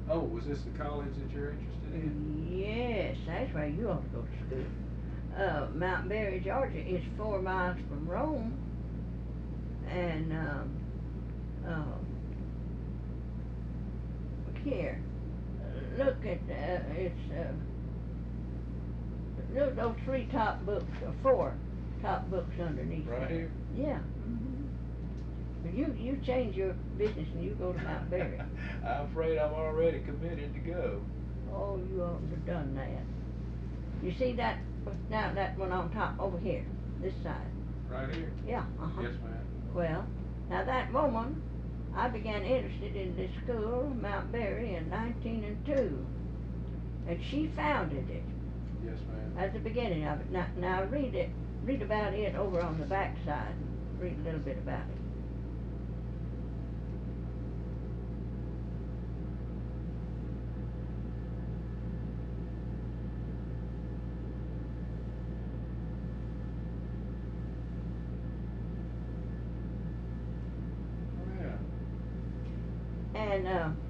Oh, was this the college that you're interested in? Yes, that's where you ought to go to school. Mount Berry, Georgia is 4 miles from Rome, and look here. Look at look those three top books, or four top books underneath. Right there. here? Yeah. But you change your business and you go to Mount Berry. I'm afraid I'm already committed to go. Oh, you ought to have done that. You see that, now that one on top over here, this side. Right here? Yeah, uh-huh. Yes, ma'am. Well, now that woman, I began interested in this school, Mount Berry, in 1902. And she founded it. Yes, ma'am. At the beginning of it. Now read about it over on the back side. Read a little bit about it. Oh, yeah. And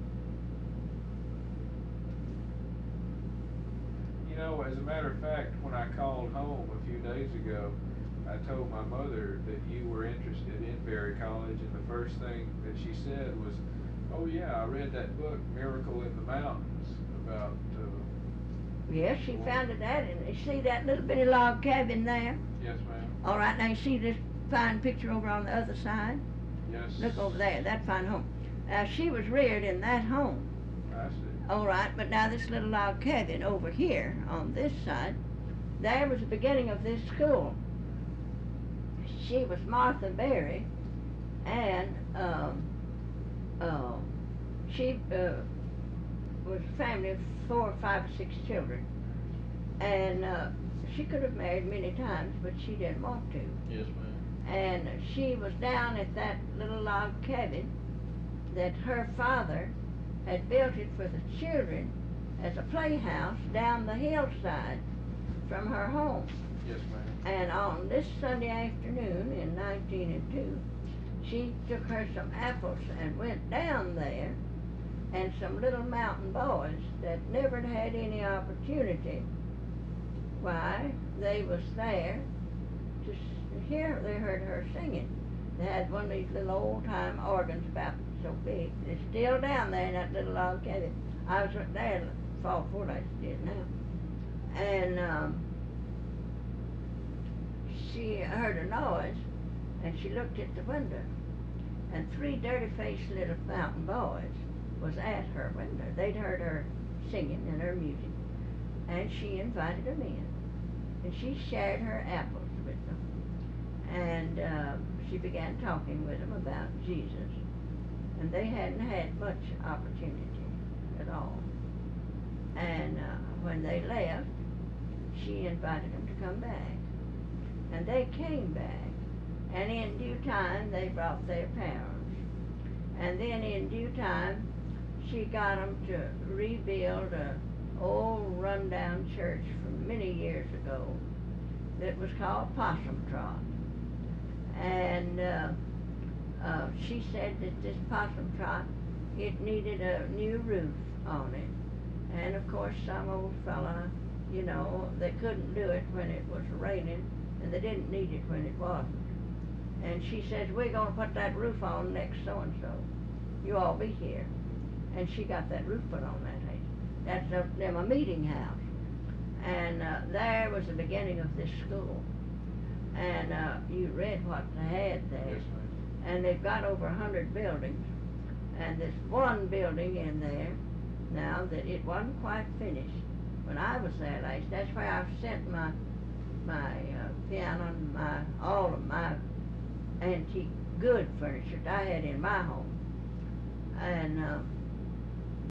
You know, as a matter of fact, when I called home a few days ago, I told my mother that you were interested in Berry College, and the first thing that she said was, "Oh yeah, I read that book, Miracle in the Mountains, about." yes, she founded that, and you see that little bitty log cabin there? Yes, ma'am. All right, now you see this fine picture over on the other side? Yes. Look over there, that fine home. Now, she was reared in that home. I see. All right, but now this little log cabin over here on this side, there was the beginning of this school. She was Martha Berry, and she was a family of 4, 5, or 6 children. And she could have married many times, but she didn't want to. Yes, ma'am. And she was down at that little log cabin that her father had built it for the children as a playhouse down the hillside from her home. Yes, ma'am. And on this Sunday afternoon in 1902, she took her some apples and went down there, and some little mountain boys that never had any opportunity, why, they was there to hear, they heard her singing. They had one of these little old-time organs about so big. It's still down there in that little log cabin. I was there fall before I did now. And she heard a noise, and she looked at the window, and 3 dirty-faced little mountain boys was at her window. They'd heard her singing and her music, and she invited them in, and she shared her apples with them, and she began talking with them about Jesus, and they hadn't had much opportunity at all. And when they left, she invited them to come back, and they came back, and in due time they brought their parents, and then in due time she got them to rebuild a old rundown church from many years ago that was called Possum Trot. And she said that this Possum Trot, it needed a new roof on it. And of course some old fella, you know, they couldn't do it when it was raining, and they didn't need it when it wasn't. And she says, we're going to put that roof on next so-and-so. You all be here. And she got that roof put on that house. That's a meeting house. And there was the beginning of this school. And you read what they had there. Yes, ma'am. And they've got over 100 buildings. And there's one building in there now that it wasn't quite finished. When I was there last, that's where I've sent my piano and all of my antique good furniture that I had in my home. And